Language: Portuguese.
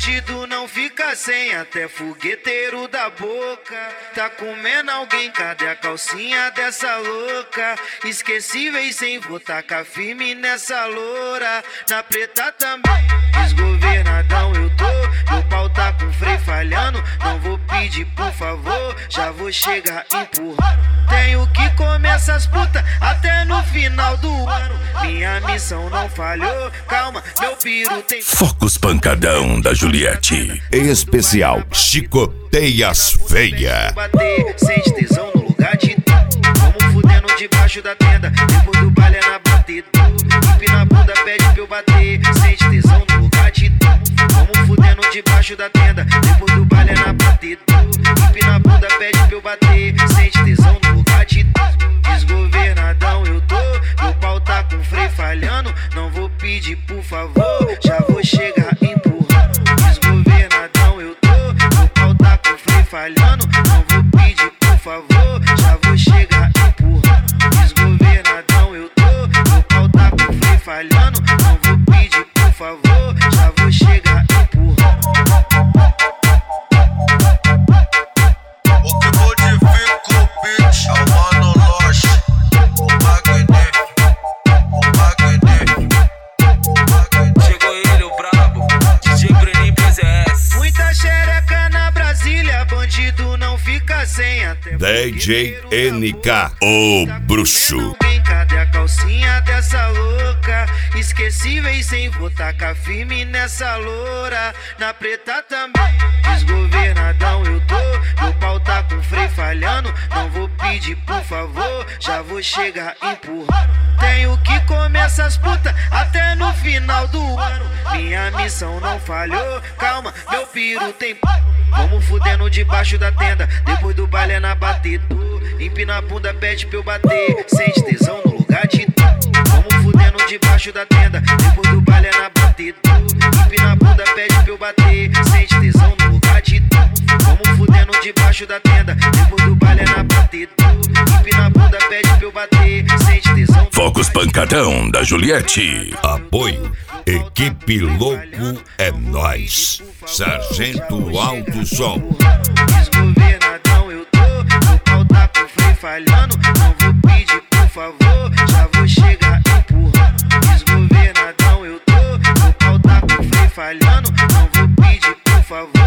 bandido não fica sem, até fogueteiro da boca. Tá comendo alguém, cadê a calcinha dessa louca? Esquecíveis sem votar, firme nessa loura. Na preta também, desgovernadão eu tô. Meu pau tá com freio falhando, não vou pedir por favor, já vou chegar empurrando. Tenho que comer essas putas até no final do ano. Minha missão não falhou, calma, meu piru tem... Focus Pancadão da Juliette. Especial Chicoteias Feia. Sente tesão no lugar de tu. Vamos fudendo debaixo da tenda, depois do baile é na batida. Hip na bunda pede pra eu bater, sente tesão no lugar de tu. Vamos fudendo debaixo da tenda, depois do baile é na batida. Hip na bunda pede pra eu bater, sente tesão no lugar de tu. Desgovernadão eu tô, meu pau tá com freio falhando, não vou pedir por favor, já vou chegar empurrando. Desgovernadão eu tô, meu pau tá com freio falhando, não vou pedir por favor, já vou chegar empurrando. Desgovernadão eu tô, meu pau tá com freio falhando, não vou pedir por favor, já vou chegar empurrando. O que modifica o beat é o Mano Loche, o Magné. Chegou ele, o brabo, DJ Brenin PZS. Muita xereca na Brasília, bandido não fica sem, até DJ NK, o bruxo. Cadê a calcinha dessa louca? Esquecíveis sem votar, firme nessa loura. Na preta também, desgovernadão eu tô. Meu pau tá com freio falhando, não vou pedir por favor, já vou chegar empurrando. Tenho que comer essas putas até no final do ano. Minha missão não falhou, calma, meu piru tem... Vamos fudendo debaixo da tenda, depois do baile é na batida. Empina a bunda, pede pra eu bater, sente tesão no lugar de tu. Vamos fudendo debaixo da tenda, depois do baile é na batida. Empina a bunda, pede pra eu bater, sente tesão no lugar de tu. Vamos fudendo debaixo da tenda, depois do baile é na batida. Empina a bunda, pede pra eu bater, sente tesão no... Focus Pancadão da Juliette. Apoio Equipe Louco é Nós. Sargento Alto Som. Desgovernadão eu tô, meu pau tá com freio falhando, não vou pedir por favor, já vou chegar empurrando. Desgovernadão eu tô, meu pau tá com freio falhando, não vou pedir por favor,